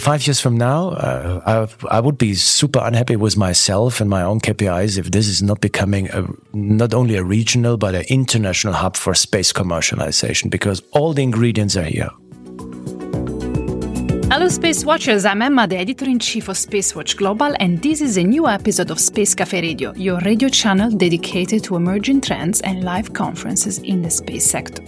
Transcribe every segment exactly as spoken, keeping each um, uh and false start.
five years from now, uh, I, I would be super unhappy with myself and my own K P Is if this is not becoming a, not only a regional, but an international hub for space commercialization, because all the ingredients are here. Hello Space Watchers, I'm Emma, the editor-in-chief of Spacewatch Global, and this is a new episode of Space Cafe Radio, your radio channel dedicated to emerging trends and live conferences in the space sector.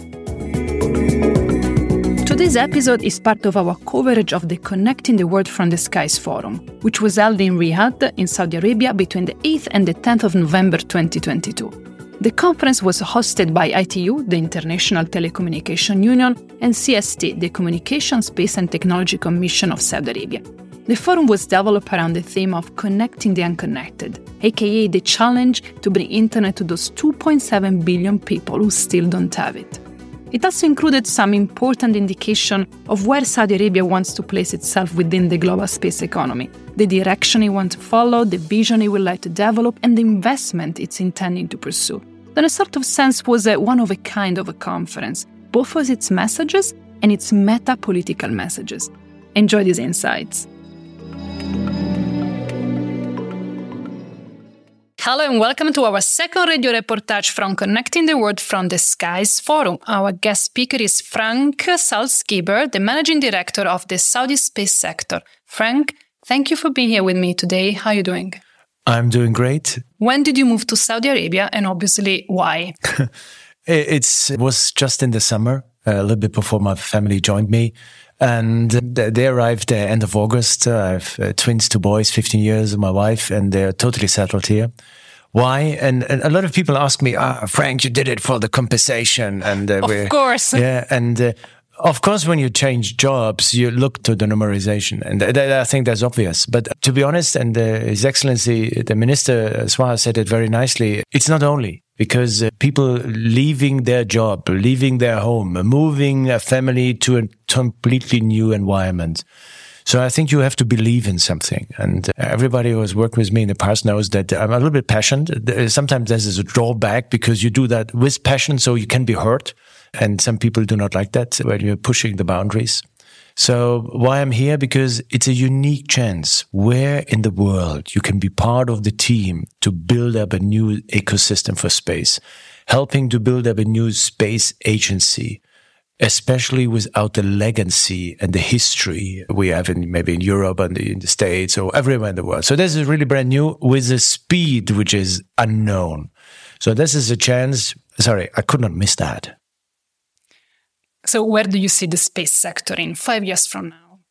Today's episode is part of our coverage of the Connecting the World from the Skies Forum, which was held in Riyadh, in Saudi Arabia, between the eighth and the tenth of November twenty twenty-two. The conference was hosted by I T U, the International Telecommunication Union, and C S T, the Communication, Space and Technology Commission of Saudi Arabia. The forum was developed around the theme of connecting the unconnected, aka the challenge to bring internet to those two point seven billion people who still don't have it. It also included some important indication of where Saudi Arabia wants to place itself within the global space economy, the direction it wants to follow, the vision it would like to develop, and the investment it's intending to pursue. In a sort of sense, was a one-of-a-kind of a conference, both with its messages and its meta-political messages. Enjoy these insights. Hello and welcome to our second radio reportage from Connecting the World from the Skies Forum. Our guest speaker is Frank Salzgeber, the Managing Director of the Saudi Space Sector. Frank, thank you for being here with me today. How are you doing? I'm doing great. When did you move to Saudi Arabia, and obviously why? it's, it was just in the summer, a little bit before my family joined me. And they arrived at the end of August. I have uh, twins, two boys, fifteen years, and my wife, and they're totally settled here. Why? And, and a lot of people ask me, ah, Frank, you did it for the compensation. And uh, Of course. Yeah, and uh, of course, when you change jobs, you look to the numerization. And th- th- I think that's obvious. But to be honest, and uh, His Excellency, the Minister, Swah, said it very nicely, it's not only. Because uh, people leaving their job, leaving their home, moving a family to a completely new environment. So I think you have to believe in something. And uh, everybody who has worked with me in the past knows that I'm a little bit passionate. Sometimes there's a drawback because you do that with passion, so you can be hurt. And some people do not like that when you're pushing the boundaries. So why I'm here? Because it's a unique chance where in the world you can be part of the team to build up a new ecosystem for space, helping to build up a new space agency, especially without the legacy and the history we have in maybe in Europe and in the States or everywhere in the world. So this is really brand new with a speed which is unknown. So this is a chance. Sorry, I could not miss that. So where do you see the space sector in five years from now?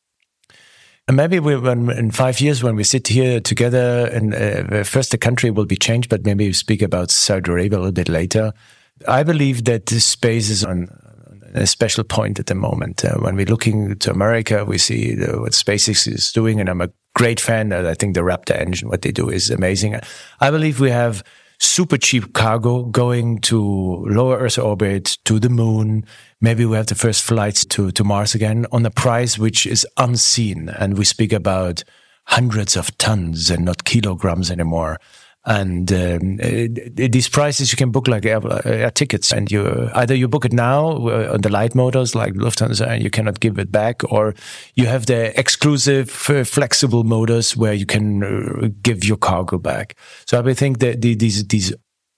And maybe we, when, in five years when we sit here together, and uh, first the country will be changed, but maybe we speak about Saudi Arabia a little bit later. I believe that this space is on a special point at the moment. Uh, when we're looking to America, we see the, what SpaceX is doing, and I'm a great fan. I think the Raptor engine, what they do is amazing. I believe we have super cheap cargo going to lower Earth orbit, to the moon. Maybe we have the first flights to, to Mars again on a price which is unseen. And we speak about hundreds of tons and not kilograms anymore. And um, these prices you can book like air, air tickets, and you either you book it now on the light motors like Lufthansa and you cannot give it back, or you have the exclusive uh, flexible motors where you can uh, give your cargo back. So I think that the, these these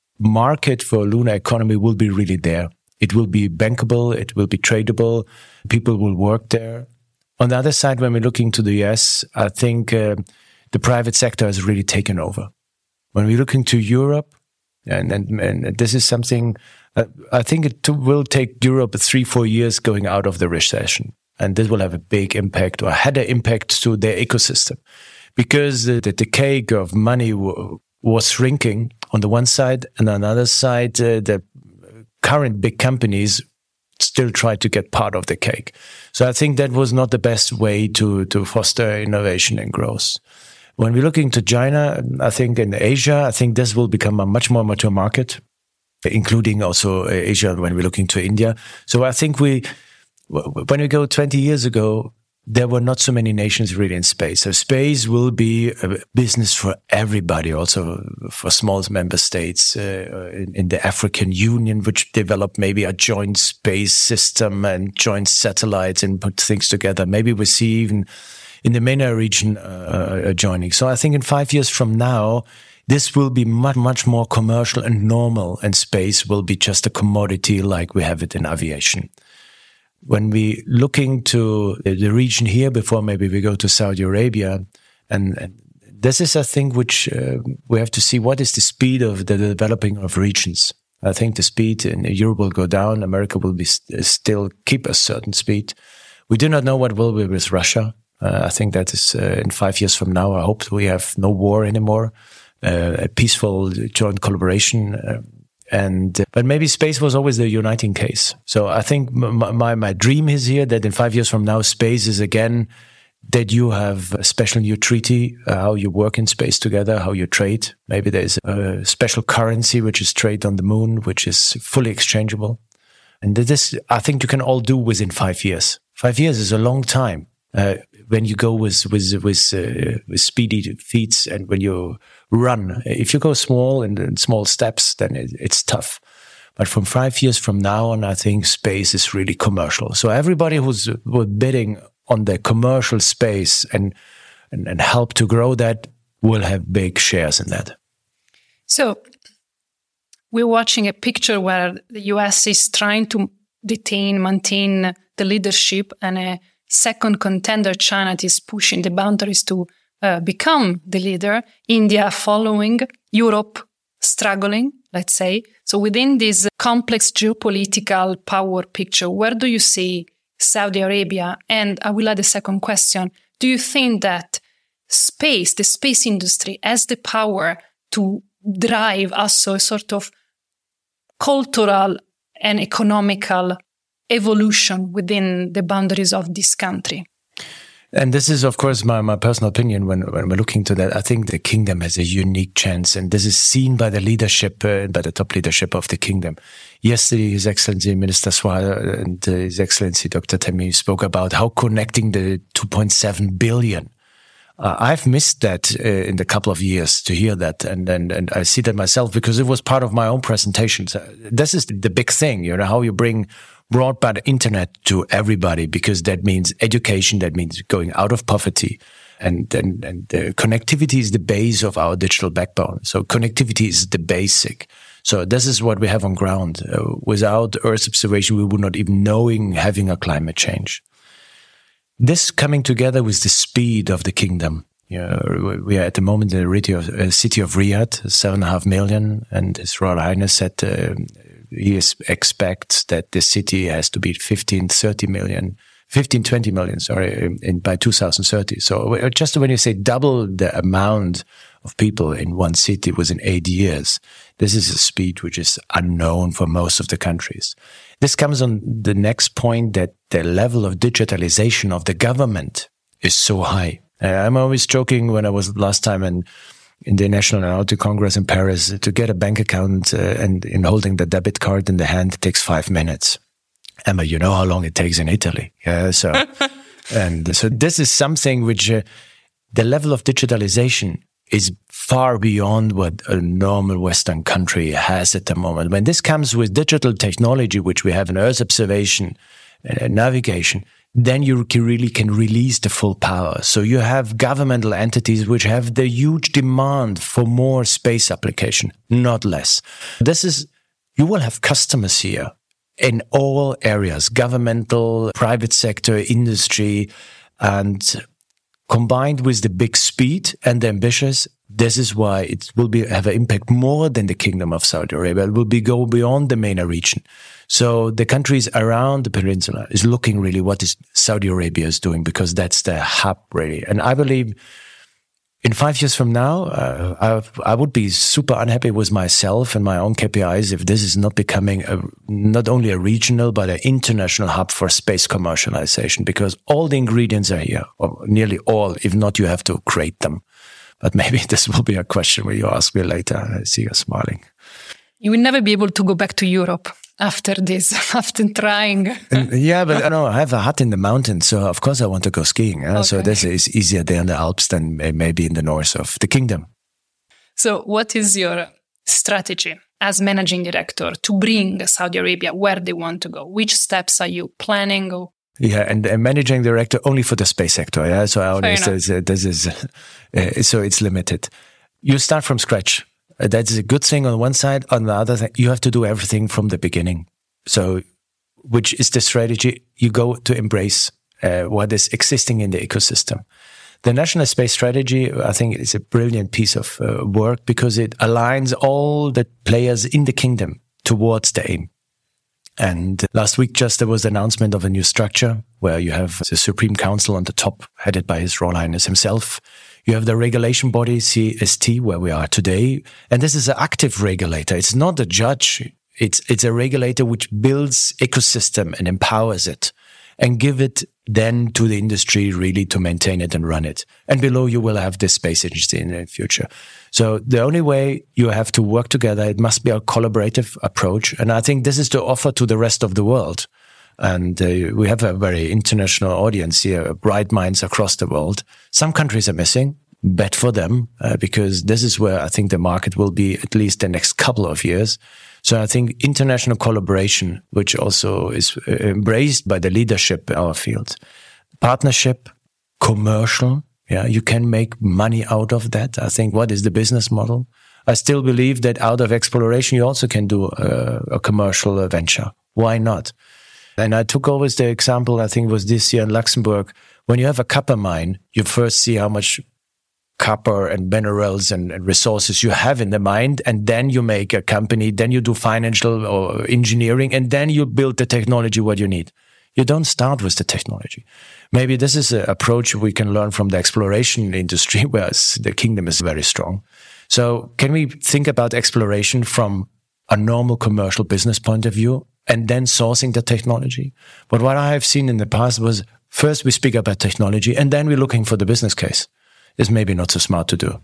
market for lunar economy will be really there. It will be bankable, it will be tradable, people will work there. On the other side, when we're looking to the U S, I think uh, the private sector has really taken over. When we're looking to Europe, and, and, and this is something, uh, I think it t- will take Europe three, four years going out of the recession. And this will have a big impact, or had an impact to their ecosystem. Because the, the, the cake of money w- was shrinking on the one side, and on the other side, uh, the current big companies still try to get part of the cake. So I think that was not the best way to, to foster innovation and growth. When we're looking to China, I think in Asia, I think this will become a much more mature market, including also Asia when we're looking to India. So I think we, when we go twenty years ago, there were not so many nations really in space. So space will be a business for everybody, also for small member states uh, in, in the African Union, which developed maybe a joint space system and joint satellites and put things together. Maybe we see even in the MENA region uh, joining. So I think in five years from now, this will be much, much more commercial and normal, and space will be just a commodity like we have it in aviation. When we looking to the region here, before maybe we go to Saudi Arabia, and, and this is a thing which uh, we have to see what is the speed of the developing of regions. I think the speed in Europe will go down. America will be st- still keep a certain speed. We do not know what will be with Russia. Uh, I think that is uh, in five years from now. I hope we have no war anymore, uh, a peaceful joint collaboration. Uh, and uh, but maybe space was always the uniting case. So I think m- my my dream is here that in five years from now, space is again that you have a special new treaty, uh, how you work in space together, how you trade. Maybe there's a special currency which is trade on the moon, which is fully exchangeable. And this, I think you can all do within five years. Five years is a long time. Uh, when you go with with with, uh, with speedy feats and when you run, if you go small and in small steps, then it, it's tough. But from five years from now on, I think space is really commercial. So everybody who's, who's bidding on the commercial space and, and and help to grow that will have big shares in that. So we're watching a picture where the U S is trying to detain, maintain the leadership, and a second contender, China, is pushing the boundaries to uh, become the leader. India following, Europe struggling, let's say. So within this complex geopolitical power picture, where do you see Saudi Arabia? And I will add a second question. Do you think that space, the space industry, has the power to drive also a sort of cultural and economical evolution within the boundaries of this country? And this is, of course, my, my personal opinion when, when we're looking to that. I think the kingdom has a unique chance, and this is seen by the leadership, uh, by the top leadership of the kingdom. Yesterday, His Excellency Minister Swire and uh, His Excellency Doctor Tamimi spoke about how connecting the two point seven billion. Uh, I've missed that uh, in the couple of years to hear that, and, and and I see that myself because it was part of my own presentations. Uh, this is the big thing, you know, how you bring broadband internet to everybody, because that means education, that means going out of poverty. And, and, and the connectivity is the base of our digital backbone. So connectivity is the basic. So this is what we have on ground. Uh, without Earth observation, we would not even knowing having a climate change. This coming together with the speed of the kingdom. You know, we are at the moment in the city of Riyadh, seven and a half million, and His Royal Highness said uh, he expects that the city has to be fifteen, thirty million, fifteen, twenty million, sorry, in, in by two thousand thirty. So just when you say double the amount of people in one city within eight years, this is a speed which is unknown for most of the countries. This comes on the next point, that the level of digitalization of the government is so high. Uh, I'm always joking when I was last time in in the National Aeronautic Congress in Paris, to get a bank account uh, and in holding the debit card in the hand, it takes five minutes. Emma, you know how long it takes in Italy. Yeah, so, and so this is something which uh, the level of digitalization is far beyond what a normal Western country has at the moment. When this comes with digital technology, which we have in Earth observation and uh, navigation, then you can really can release the full power. So you have governmental entities which have the huge demand for more space application, not less. This is, you will have customers here in all areas, governmental, private sector, industry, and combined with the big speed and the ambitious, this is why it will be have an impact more than the Kingdom of Saudi Arabia. It will be go beyond the MENA region. So the countries around the peninsula is looking really what is Saudi Arabia is doing, because that's the hub really. And I believe in five years from now, uh, I, I would be super unhappy with myself and my own K P Is if this is not becoming a, not only a regional, but an international hub for space commercialization, because all the ingredients are here, or nearly all. If not, you have to create them. But maybe this will be a question where you ask me later. I see you smiling. You will never be able to go back to Europe after this, after trying. And, yeah, but I know I have a hut in the mountains, so of course I want to go skiing. Uh, okay. So this is easier there in the Alps than maybe in the north of the kingdom. So what is your strategy as managing director to bring Saudi Arabia where they want to go? Which steps are you planning, or Yeah, and a managing director only for the space sector. Yeah, so I only says uh, this is uh, so it's limited. You start from scratch. Uh, that's a good thing on one side. On the other thing, you have to do everything from the beginning. So, which is the strategy? You go to embrace uh, what is existing in the ecosystem. The National Space Strategy, I think, is a brilliant piece of uh, work because it aligns all the players in the kingdom towards the aim. And last week, just there was the announcement of a new structure where you have the Supreme Council on the top, headed by His Royal Highness himself. You have the regulation body, C S T, where we are today. And this is an active regulator. It's not a judge. It's, it's a regulator which builds ecosystem and empowers it and give it then to the industry really to maintain it and run it. And below you will have this space agency in the future. So the only way you have to work together, it must be a collaborative approach. And I think this is to offer to the rest of the world. And uh, we have a very international audience here, bright minds across the world. Some countries are missing, bad for them, uh, because this is where I think the market will be at least the next couple of years. So I think international collaboration, which also is embraced by the leadership in our field, partnership, commercial, yeah, you can make money out of that. I think what is the business model? I still believe that out of exploration, you also can do a, a commercial venture. Why not? And I took always the example, I think it was this year in Luxembourg, when you have a copper mine, you first see how much copper and minerals and, and resources you have in the mine, and then you make a company, then you do financial or engineering, and then you build the technology what you need. You don't start with the technology. Maybe this is an approach we can learn from the exploration industry, whereas the kingdom is very strong. So can we think about exploration from a normal commercial business point of view and then sourcing the technology? But what I have seen in the past was first we speak about technology and then we're looking for the business case. Is maybe not so smart to do.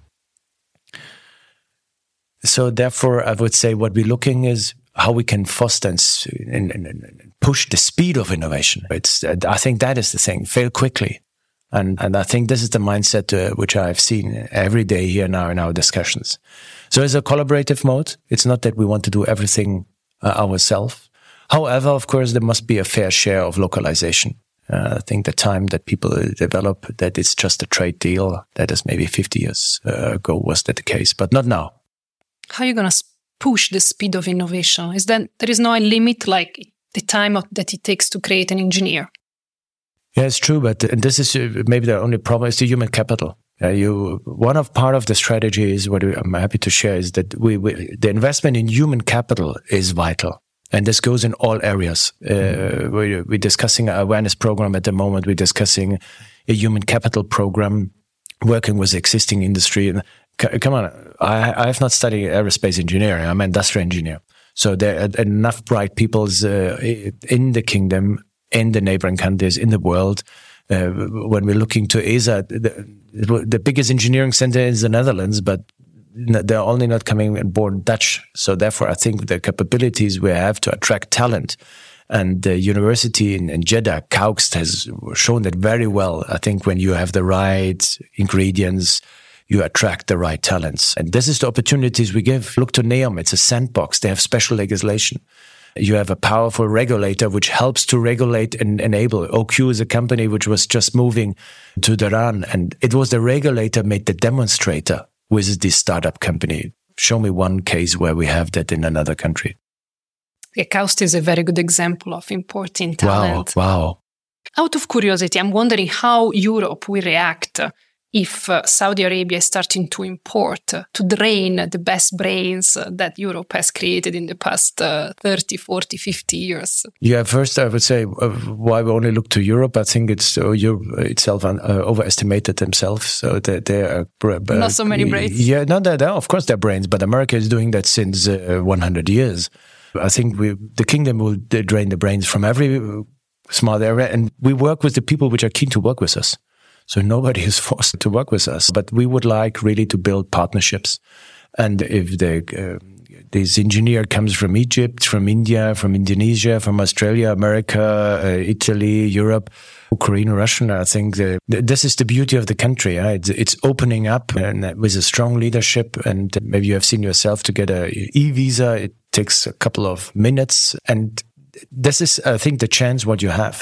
So therefore, I would say what we're looking is how we can foster and, and, and push the speed of innovation. It's, I think that is the thing, fail quickly. And, and I think this is the mindset uh, which I've seen every day here now in our discussions. So it's a collaborative mode. It's not that we want to do everything uh, ourselves. However, of course, there must be a fair share of localization. Uh, I think the time that people develop that it's just a trade deal, that is maybe fifty years uh, ago was that the case, but not now. How are you going to push the speed of innovation? Is that there is no limit like the time of, that it takes to create an engineer? Yeah, it's true, but and this is uh, maybe the only problem is the human capital. Uh, you one of part of the strategy is what I'm happy to share is that we, we the investment in human capital is vital. And this goes in all areas. Uh, we're, we're discussing an awareness program at the moment. We're discussing a human capital program, working with existing industry. And c- come on, I, I have not studied aerospace engineering. I'm an industrial engineer. So there are enough bright people uh, in the kingdom, in the neighboring countries, in the world. Uh, when we're looking to E S A, the, the biggest engineering center is the Netherlands, but they're only not coming on board Dutch. So therefore, I think the capabilities we have to attract talent, and the university in, in Jeddah, KAUST, has shown that very well. I think when you have the right ingredients, you attract the right talents. And this is the opportunities we give. Look to NEOM. It's a sandbox. They have special legislation. You have a powerful regulator which helps to regulate and enable. O Q is a company which was just moving to Tehran, and it was the regulator made the demonstrator with this startup company. Show me one case where we have that in another country. Yeah, KAUST is a very good example of importing talent. Wow, wow. Out of curiosity, I'm wondering how Europe will react if uh, Saudi Arabia is starting to import, uh, to drain the best brains uh, that Europe has created in the past uh, thirty, forty, fifty years. Yeah, first I would say uh, why we only look to Europe. I think it's uh, Europe itself uh, overestimated themselves. So they, they are uh, not so many brains. Yeah, no, they're, they're, of course they're brains, but America is doing that since uh, one hundred years. I think we, the kingdom will drain the brains from every smart area, and we work with the people which are keen to work with us. So nobody is forced to work with us, but we would like really to build partnerships. And if the uh, this engineer comes from Egypt, from India, from Indonesia, from Australia, America, uh, Italy, Europe, Ukraine, Russia, I think the, the, this is the beauty of the country. Uh, it's, it's opening up, and with a strong leadership. And maybe you have seen yourself to get a e-visa. It takes a couple of minutes, and this is, I think, the chance what you have.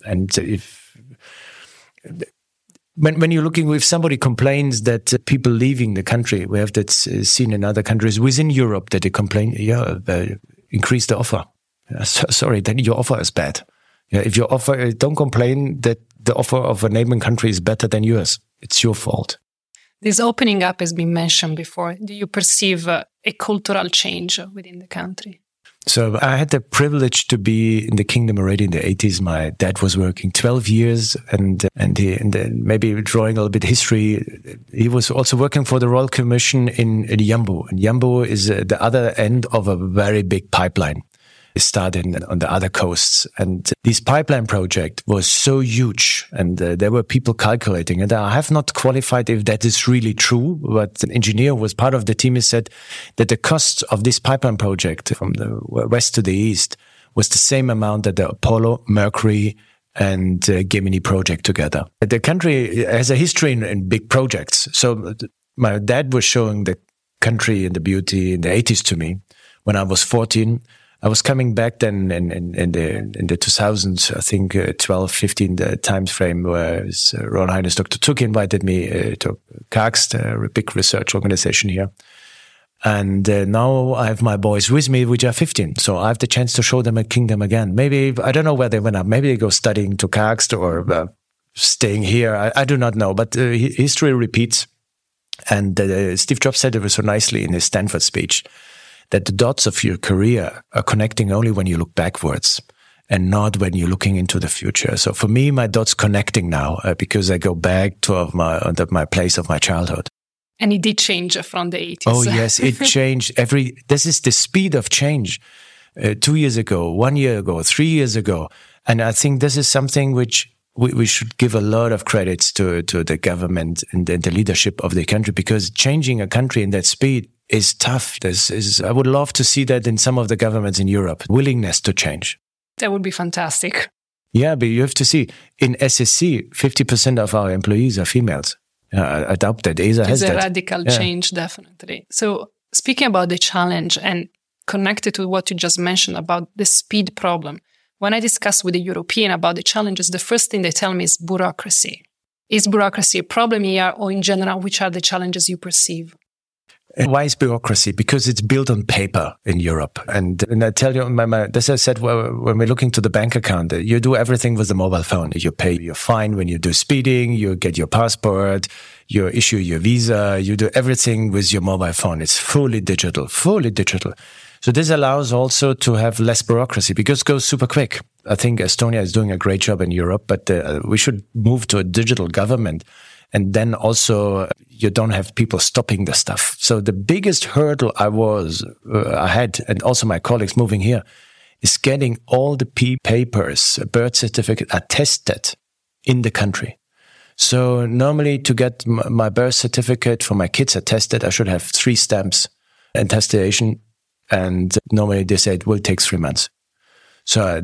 And if when when you're looking, if somebody complains that people leaving the country, we have that seen in other countries within Europe that they complain, yeah, they increase the offer. So, sorry, then your offer is bad. Yeah, if your offer, don't complain that the offer of a neighboring country is better than yours. It's your fault. This opening up has been mentioned before. Do you perceive uh, a cultural change within the country? So I had the privilege to be in the kingdom already in the eighties. My dad was working twelve years, and and, he, and then maybe drawing a little bit history, he was also working for the Royal Commission in, in Yambu. And Yambu is uh, the other end of a very big pipeline. It started on the other coasts, and this pipeline project was so huge, and uh, there were people calculating, and I have not qualified if that is really true, but an engineer who was part of the team has said that the cost of this pipeline project from the west to the east was the same amount that the Apollo, Mercury, and uh, Gemini project together. The country has a history in, in big projects. So my dad was showing the country and the beauty in the eighties to me when I was fourteen. I was coming back then in, in, in the in the two thousands, I think uh, twelve, fifteen the time frame where his, uh, Royal Highness Doctor Tuck invited me uh, to KARXT, a big research organization here. And uh, now I have my boys with me, which are fifteen. So I have the chance to show them a kingdom again. Maybe, I don't know where they went up. Maybe they go studying to KARXT or uh, staying here. I, I do not know. But uh, history repeats. And uh, Steve Jobs said it so nicely in his Stanford speech, that the dots of your career are connecting only when you look backwards and not when you're looking into the future. So for me, my dots connecting now uh, because I go back to of my uh, my place of my childhood. And it did change from the eighties. Oh, yes, it changed. Every This is the speed of change. Uh, two years ago, one year ago, three years ago. And I think this is something which we, we should give a lot of credits to, to the government and the, the leadership of the country, because changing a country in that speed is tough. This is, I would love to see that in some of the governments in Europe, willingness to change. That would be fantastic. Yeah, but you have to see, in S S C, fifty percent of our employees are females. Uh, I doubt that E S A has that. It's a radical yeah. change, definitely. So speaking about the challenge and connected to what you just mentioned about the speed problem, when I discuss with a European about the challenges, the first thing they tell me is bureaucracy. Is bureaucracy a problem here, or in general, which are the challenges you perceive? And why is bureaucracy? Because it's built on paper in Europe. And, and I tell you, my, my, as I said, well, when we're looking to the bank account, you do everything with the mobile phone. You pay your fine when you do speeding, you get your passport, you issue your visa, you do everything with your mobile phone. It's fully digital, fully digital. So this allows also to have less bureaucracy because it goes super quick. I think Estonia is doing a great job in Europe, but uh, we should move to a digital government. And then also you don't have people stopping the stuff. So the biggest hurdle I was, uh, I had, and also my colleagues moving here, is getting all the P papers, birth certificate attested in the country. So normally to get m- my birth certificate for my kids attested, I should have three stamps and attestation. And normally they say it will take three months. So uh,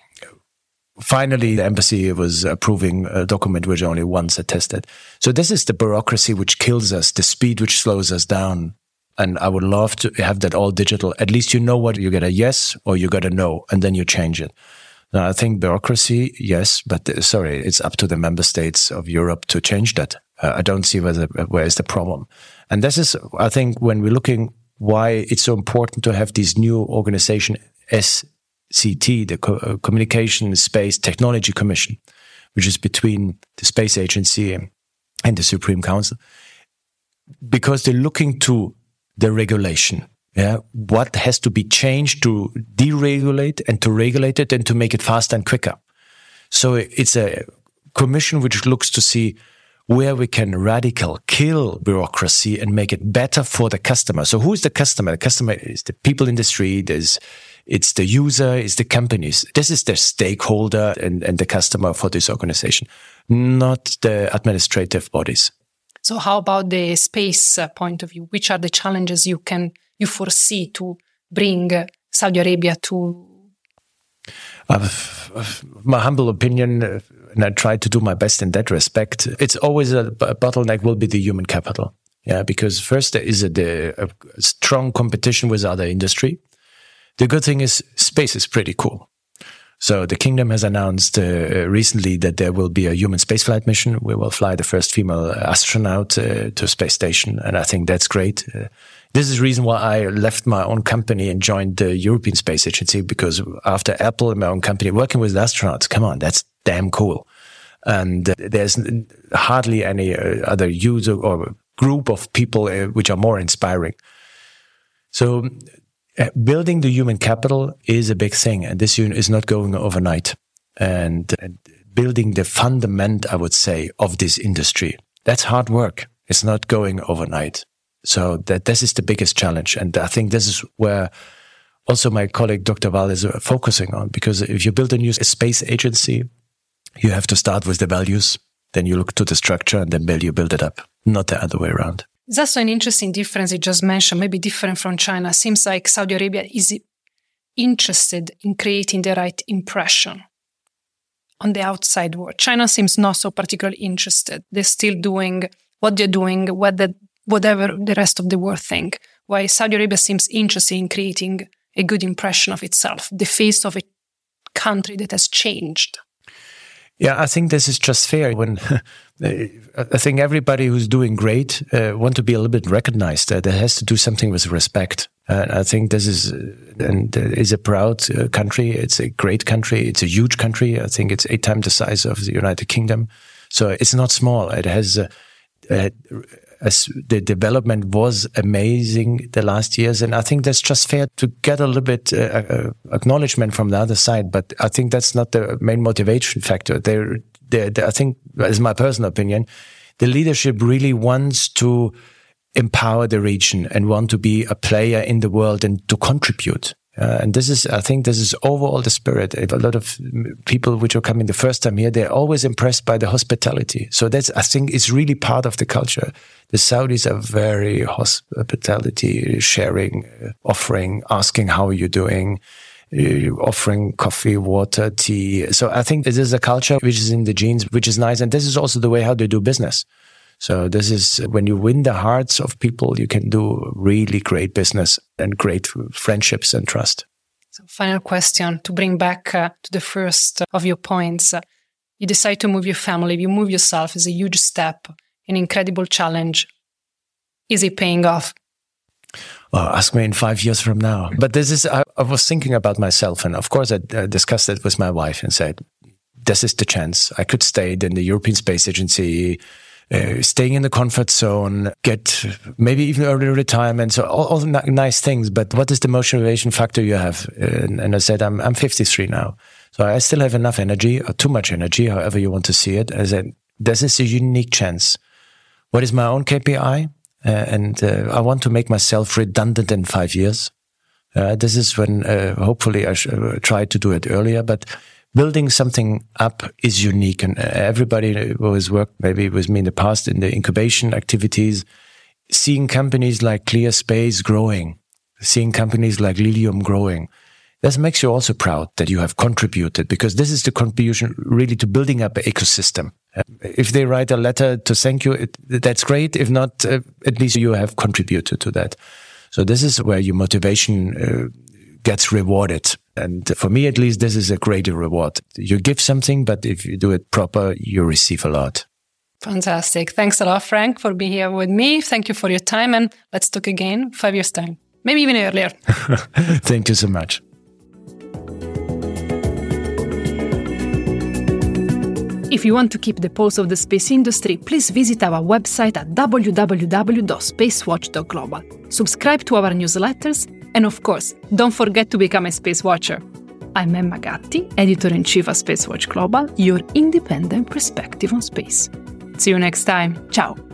finally, the embassy was approving a document which only once attested. So this is the bureaucracy which kills us, the speed which slows us down. And I would love to have that all digital. At least you know what you get a yes or you get a no, and then you change it. Now, I think bureaucracy, yes, but uh, sorry, it's up to the member states of Europe to change that. Uh, I don't see where, the, where is the problem. And this is, I think, when we're looking why it's so important to have this new organization, S C T, the Co- uh, Communication Space Technology Commission, which is between the Space Agency and the Supreme Council, because they're looking to the regulation. Yeah, what has to be changed to deregulate and to regulate it and to make it faster and quicker. So it's a commission which looks to see where we can radical kill bureaucracy and make it better for the customer. So who is the customer? The customer is the people in the street, is it's the user, it's the companies. This is the stakeholder and, and the customer for this organization, not the administrative bodies. So how about the space uh, point of view? Which are the challenges you can you foresee to bring uh, Saudi Arabia to? Uh, my humble opinion, uh, and I try to do my best in that respect, it's always a, a bottleneck will be the human capital. Yeah, because first there is a, the, a strong competition with other industry. The good thing is space is pretty cool. So the kingdom has announced uh, recently that there will be a human spaceflight mission. We will fly the first female astronaut uh, to a space station, and I think that's great. Uh, this is the reason why I left my own company and joined the European Space Agency, because after Apple and my own company, working with astronauts, come on, that's damn cool. And uh, there's hardly any uh, other user or group of people uh, which are more inspiring. So uh, building the human capital is a big thing, and this is not going overnight. And, and building the fundament, I would say, of this industry, that's hard work. It's not going overnight. So that this is the biggest challenge. And I think this is where also my colleague, Doctor Wall, is focusing on, because if you build a new space agency, you have to start with the values, then you look to the structure, and then build, you build it up, not the other way around. It's also an interesting difference you just mentioned, maybe different from China. Seems like Saudi Arabia is interested in creating the right impression on the outside world. China seems not so particularly interested. They're still doing what they're doing, whether, whatever the rest of the world think. While Saudi Arabia seems interested in creating a good impression of itself, the face of a country that has changed. Yeah, I think this is just fair. When I think everybody who's doing great uh, want to be a little bit recognized. Uh, there has to do something with respect. Uh, I think this is uh, and uh, is a proud uh, country. It's a great country. It's a huge country. I think it's eight times the size of the United Kingdom. So it's not small. It has uh, uh, as the development was amazing the last years, and I think that's just fair to get a little bit uh, uh, acknowledgement from the other side. But I think that's not the main motivation factor. They're, they're, they're, I think, as my personal opinion, the leadership really wants to empower the region and want to be a player in the world and to contribute. Uh, and this is, I think, this is overall the spirit. A lot of people which are coming the first time here, they're always impressed by the hospitality. So that's, I think, it's really part of the culture. The Saudis are very hospitality, sharing, uh, offering, asking how are you doing, uh, offering coffee, water, tea. So I think this is a culture which is in the genes, which is nice. And this is also the way how they do business. So this is when you win the hearts of people, you can do really great business and great friendships and trust. So final question to bring back uh, to the first of your points. Uh, you decide to move your family. You move yourself is a huge step, an incredible challenge. Is it paying off? Well, ask me in five years from now. But this is, I, I was thinking about myself. And of course, I uh, discussed it with my wife and said, this is the chance. I could stay in the European Space Agency, Uh, staying in the comfort zone, get maybe even early retirement, so all, all the n- nice things. But what is the motivation factor you have? And, and I said, I'm I'm fifty-three now, so I still have enough energy, or too much energy, however you want to see it. I said, this is a unique chance. What is my own K P I? Uh, and uh, I want to make myself redundant in five years. Uh, this is when uh, hopefully I sh- uh, try to do it earlier, but building something up is unique, and everybody who has worked maybe with me in the past in the incubation activities, seeing companies like ClearSpace growing, seeing companies like Lilium growing, this makes you also proud that you have contributed, because this is the contribution really to building up an ecosystem. If they write a letter to thank you, it, that's great. If not, uh, at least you have contributed to that. So this is where your motivation uh, gets rewarded. And for me, at least, this is a great reward. You give something, but if you do it proper, you receive a lot. Fantastic. Thanks a lot, Frank, for being here with me. Thank you for your time. And let's talk again five years' time, maybe even earlier. Thank you so much. If you want to keep the pulse of the space industry, please visit our website at w w w dot spacewatch dot global. Subscribe to our newsletters, and of course, don't forget to become a Space Watcher. I'm Emma Gatti, Editor-in-Chief of Spacewatch Global, your independent perspective on space. See you next time. Ciao.